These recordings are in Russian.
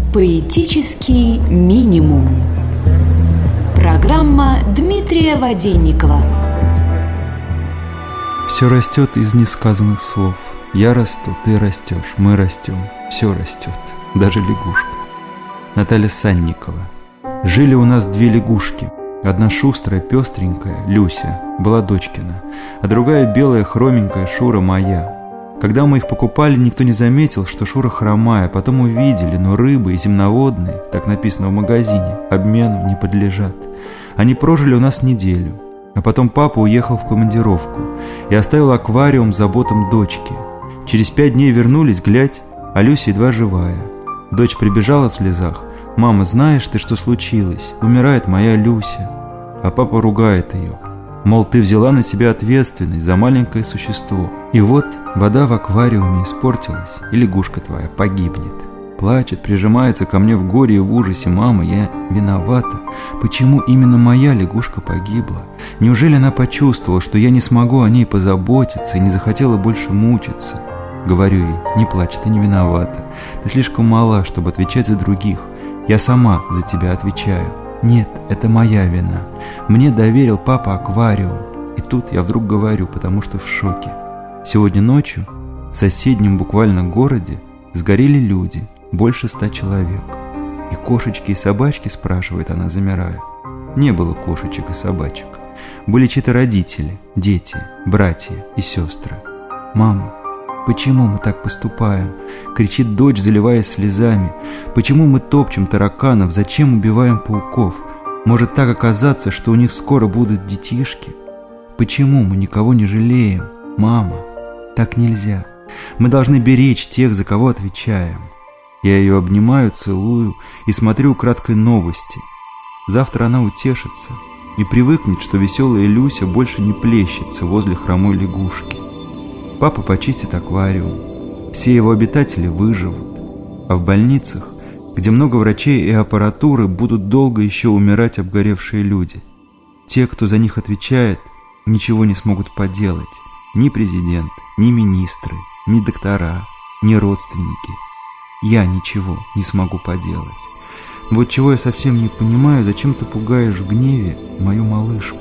Поэтический минимум. Программа Дмитрия Воденникова. Все растет из несказанных слов. Я расту, ты растешь, мы растем. Все растет, даже лягушка. Наталья Санникова. Жили у нас две лягушки. Одна шустрая, пестренькая, Люся, была дочкина, а другая белая, хроменькая, Шура моя. Когда мы их покупали, никто не заметил, что Шура хромая. Потом увидели, но рыбы и земноводные, так написано в магазине, обмену не подлежат. Они прожили у нас неделю. А потом папа уехал в командировку и оставил аквариум заботам дочки. Через 5 дней вернулись, глядь, а Люся едва живая. Дочь прибежала в слезах. «Мама, знаешь ты, что случилось? Умирает моя Люся». А папа ругает ее. Мол, ты взяла на себя ответственность за маленькое существо. И вот вода в аквариуме испортилась, и лягушка твоя погибнет. Плачет, прижимается ко мне в горе и в ужасе. «Мама, я виновата. Почему именно моя лягушка погибла? Неужели она почувствовала, что я не смогу о ней позаботиться и не захотела больше мучиться?» Говорю ей: «Не плачь, ты не виновата. Ты слишком мала, чтобы отвечать за других. Я сама за тебя отвечаю. Нет, это моя вина. Мне доверил папа аквариум». И тут я вдруг говорю, потому что в шоке. Сегодня ночью в соседнем буквально городе сгорели люди, больше 100 человек. И кошечки и собачки, спрашивает она, замирая. Не было кошечек и собачек. Были чьи-то родители, дети, братья и сестры. «Мама, почему мы так поступаем?» — кричит дочь, заливаясь слезами. «Почему мы топчем тараканов? Зачем убиваем пауков? Может так оказаться, что у них скоро будут детишки? Почему мы никого не жалеем? Мама, так нельзя. Мы должны беречь тех, за кого отвечаем». Я ее обнимаю, целую и смотрю украдкой новости. Завтра она утешится и привыкнет, что веселая Люся больше не плещется возле хромой лягушки. Папа почистит аквариум, все его обитатели выживут, а в больницах, где много врачей и аппаратуры, будут долго еще умирать обгоревшие люди. Те, кто за них отвечает, ничего не смогут поделать. Ни президент, ни министры, ни доктора, ни родственники. Я ничего не смогу поделать. Вот чего я совсем не понимаю: зачем ты пугаешь в гневе мою малышку?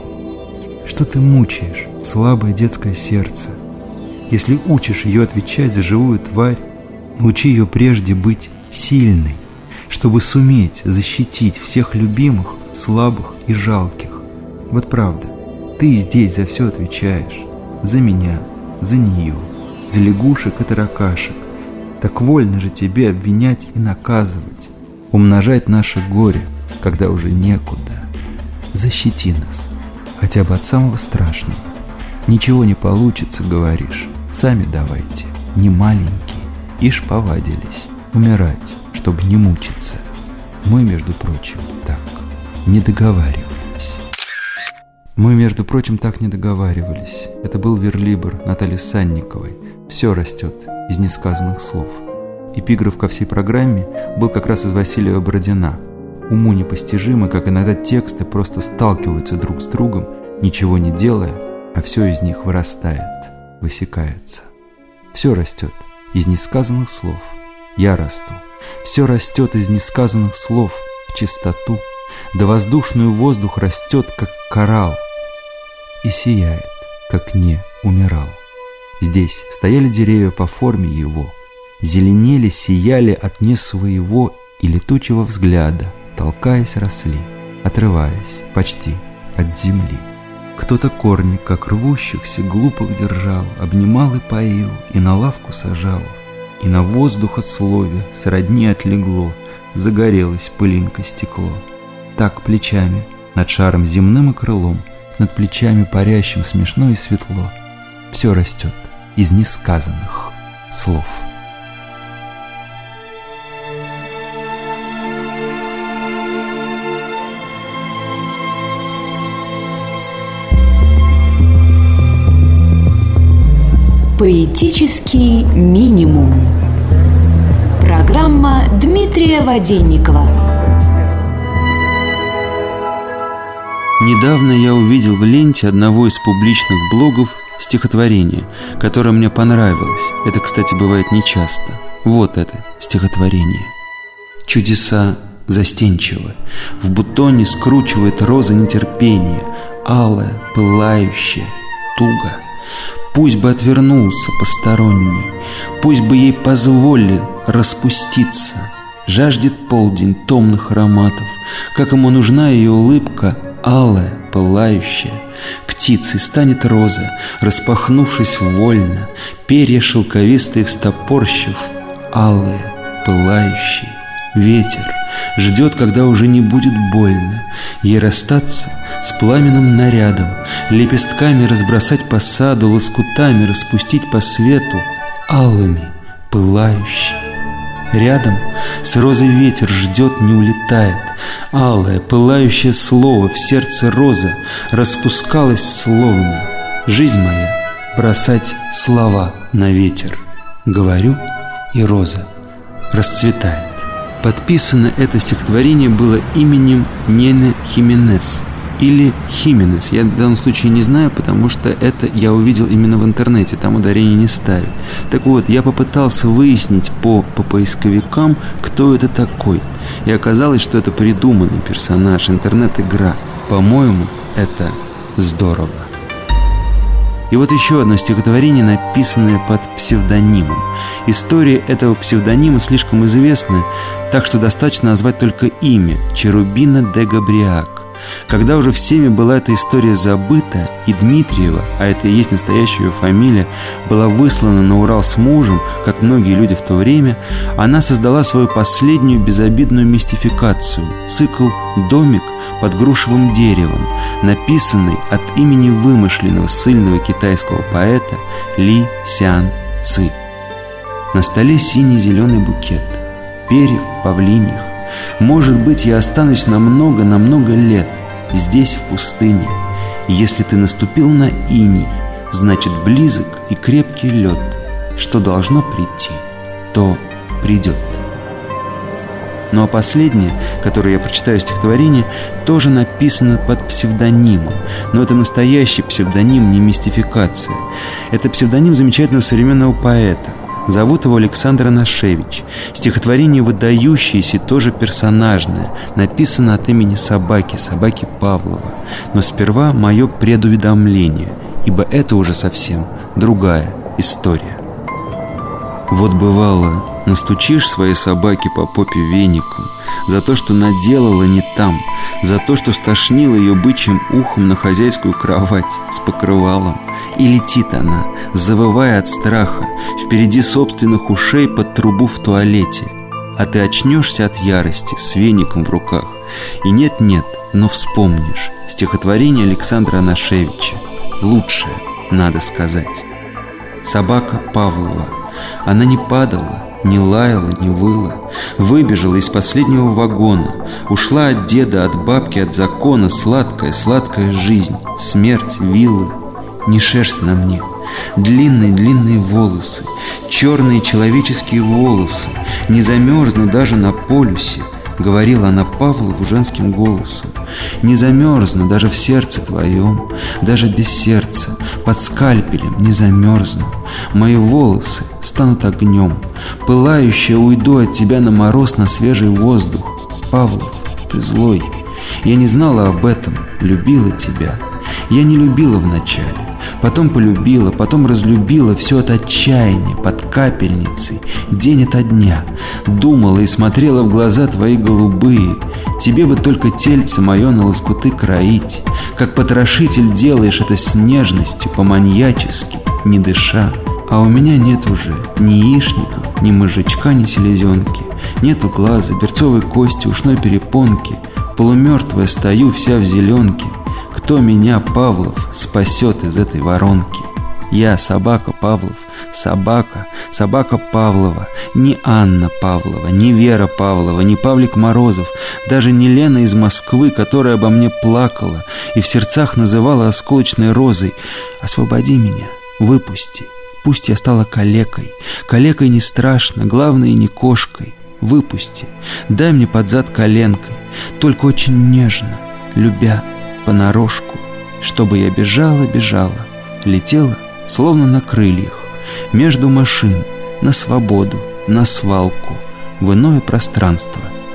Что ты мучаешь слабое детское сердце? Если учишь ее отвечать за живую тварь, учи ее прежде быть сильной, чтобы суметь защитить всех любимых, слабых и жалких. Вот правда, ты здесь за все отвечаешь. За меня, за нее, за лягушек и таракашек. Так вольно же тебе обвинять и наказывать, умножать наше горе, когда уже некуда. Защити нас, хотя бы от самого страшного. Ничего не получится, говоришь. Сами давайте, не маленькие, ишь повадились умирать, чтобы не мучиться. Мы, между прочим, так не договаривались. Мы, между прочим, так не договаривались. Это был верлибр Натальи Санниковой. Все растет из несказанных слов. Эпиграф ко всей программе был как раз из Василия Бородина. Уму непостижимо, как иногда тексты просто сталкиваются друг с другом, ничего не делая, а все из них вырастает, высекается. Все растет из несказанных слов. Я расту. Все растет из несказанных слов в чистоту, да воздушный воздух растет, как коралл, и сияет, как не умирал. Здесь стояли деревья по форме его, зеленели, сияли от не своего и летучего взгляда, толкаясь, росли, отрываясь почти от земли. Кто-то корни, как рвущихся, глупых держал, обнимал и поил, и на лавку сажал, и на воздухослове сродни отлегло, загорелось пылинкой стекло. Так плечами над шаром земным и крылом, над плечами парящим смешно и светло. Все растет из несказанных слов. Поэтический минимум. Программа Дмитрия Воденникова. Недавно я увидел в ленте одного из публичных блогов стихотворение, которое мне понравилось. Это, кстати, бывает нечасто. Вот это стихотворение. Чудеса застенчивы. В бутоне скручивает роза нетерпение, алая, пылающая, туго. Пусть бы отвернулся посторонний, пусть бы ей позволил распуститься. Жаждет полдень томных ароматов, как ему нужна ее улыбка, алая, пылающая. Птицей станет роза, распахнувшись вольно, перья шелковистые встопорщив, алые, пылающие. Ветер ждет, когда уже не будет больно ей расстаться с пламенным нарядом, лепестками разбросать по саду, лоскутами распустить по свету, алыми, пылающими. Рядом с розой ветер ждет, не улетает. Алое, пылающее слово в сердце роза распускалось словно. Жизнь моя — бросать слова на ветер. Говорю, и роза расцветает. Подписано это стихотворение было именем Нены Хименес или Хименес. Я в данном случае не знаю, потому что это я увидел именно в интернете, там ударение не ставят. Так вот, я попытался выяснить по поисковикам, кто это такой. И оказалось, что это придуманный персонаж, интернет-игра. По-моему, это здорово. И вот еще одно стихотворение, написанное под псевдонимом. История этого псевдонима слишком известна, так что достаточно назвать только имя – Черубина де Габриак. Когда уже всеми была эта история забыта, и Дмитриева, а это и есть настоящая ее фамилия, была выслана на Урал с мужем, как многие люди в то время, она создала свою последнюю безобидную мистификацию – цикл «Домик под грушевым деревом», написанный от имени вымышленного ссыльного китайского поэта Ли Сян Ци. На столе синий-зеленый букет, перьев, павлиньих. Может быть, я останусь на много лет здесь, в пустыне. И если ты наступил на иней, значит, близок и крепкий лед. Что должно прийти, то придет. Ну а последнее, которое я прочитаю стихотворение, тоже написано под псевдонимом. Но это настоящий псевдоним, не мистификация. Это псевдоним замечательного современного поэта. Зовут его Александр Анашевич. Стихотворение выдающееся и тоже персонажное. Написано от имени собаки Павлова. Но сперва мое предуведомление, ибо это уже совсем другая история. Вот бывало, настучишь своей собаке по попе веником за то, что наделала не там, за то, что стошнила ее бычьим ухом на хозяйскую кровать с покрывалом. И летит она, завывая от страха, впереди собственных ушей под трубу в туалете. А ты очнешься от ярости с веником в руках. И нет-нет, но вспомнишь стихотворение Александра Анашевича. Лучшее, надо сказать. Собака Павлова. Она не падала, не лаяла, не выла. Выбежала из последнего вагона. Ушла от деда, от бабки, от закона. Сладкая жизнь, смерть, вилла. Не шерсть на мне, длинные волосы, черные человеческие волосы. Не замерзну даже на полюсе, говорила она Павлову женским голосом. Не замерзну даже в сердце твоем, даже без сердца, под скальпелем не замерзну. Мои волосы станут огнем, пылающие уйду от тебя на мороз, на свежий воздух. Павлов, ты злой, я не знала об этом, любила тебя. Я не любила вначале, потом полюбила, потом разлюбила, все от отчаяния, под капельницей, день ото дня. Думала и смотрела в глаза твои голубые. Тебе бы только тельце мое на лоскуты кроить. Как потрошитель делаешь это с нежностью, по-маньячески, не дыша. А у меня нет уже ни яичников, ни мозжечка, ни селезенки. Нету глаза, берцовой кости, ушной перепонки. Полумертвая стою вся в зеленке. Кто меня, Павлов, спасет из этой воронки? Я собака Павлов, собака Павлова. Не Анна Павлова, не Вера Павлова, не Павлик Морозов, даже не Лена из Москвы, которая обо мне плакала и в сердцах называла осколочной розой. Освободи меня, выпусти. Пусть я стала калекой. Калекой не страшно, главное, не кошкой. Выпусти, дай мне под зад коленкой, только очень нежно, любя понарошку, чтобы я бежала, летела, словно на крыльях, между машин, на свободу, на свалку, в иное пространство,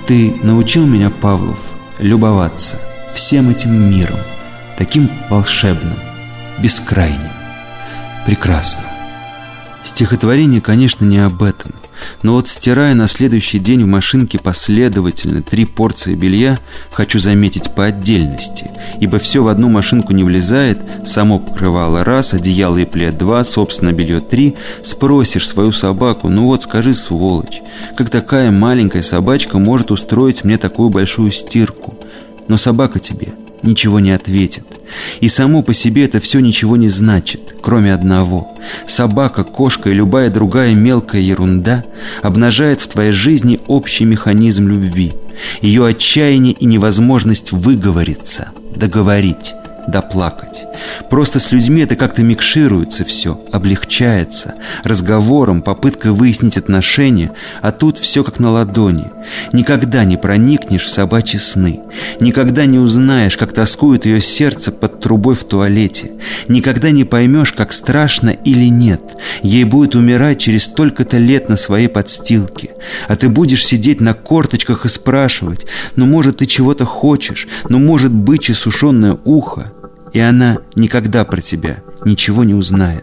Ты научил меня, Павлов, любоваться всем этим миром, таким волшебным, бескрайним, прекрасным. Стихотворение, конечно, не об этом, но вот стирая на следующий день в машинке последовательно 3 порции белья, хочу заметить по отдельности, ибо все в одну машинку не влезает, само покрывало 1, одеяло и плед 2, собственно белье 3, спросишь свою собаку: ну вот скажи, сволочь, как такая маленькая собачка может устроить мне такую большую стирку? Но собака тебе ничего не ответит. И само по себе это все ничего не значит, кроме одного: собака, кошка и любая другая мелкая ерунда обнажает в твоей жизни общий механизм любви, ее отчаяние и невозможность выговориться, договорить, доплакать. Просто с людьми это как-то микшируется все, облегчается разговором, попыткой выяснить отношения, а тут все как на ладони. Никогда не проникнешь в собачьи сны, никогда не узнаешь, как тоскует ее сердце под трубой в туалете, никогда не поймешь, как страшно или нет ей будет умирать через столько-то лет на своей подстилке, а ты будешь сидеть на корточках и спрашивать: ну, может, ты чего-то хочешь, ну, может, бычье сушеное ухо. И она никогда про тебя ничего не узнает.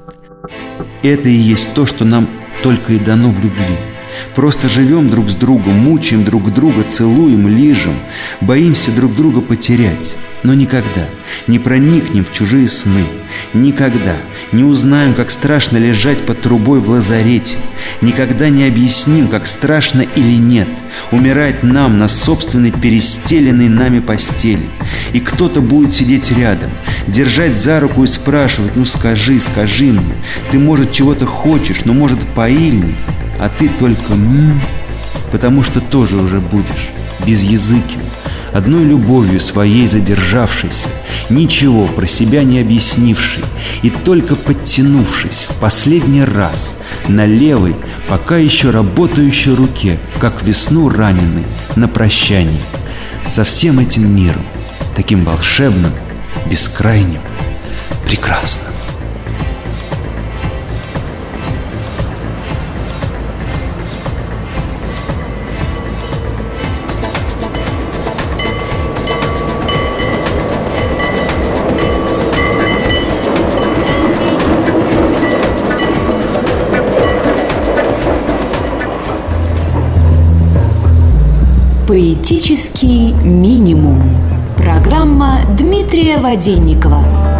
Это и есть то, что нам только и дано в любви. Просто живем друг с другом, мучаем друг друга, целуем, лижем, боимся друг друга потерять, но никогда не проникнем в чужие сны, никогда не узнаем, как страшно лежать под трубой в лазарете, никогда не объясним, как страшно или нет умирать нам на собственной перестеленной нами постели. И кто-то будет сидеть рядом, держать за руку и спрашивать: ну скажи мне, ты, может, чего-то хочешь, но, может, поильник, а ты только потому что тоже уже будешь безязыким, одной любовью своей задержавшейся, ничего про себя не объяснивший и только подтянувшись в последний раз на левой, пока еще работающей руке, как весну раненый, на прощание со всем этим миром, таким волшебным, бескрайним, прекрасным. Поэтический минимум. Программа Дмитрия Воденникова.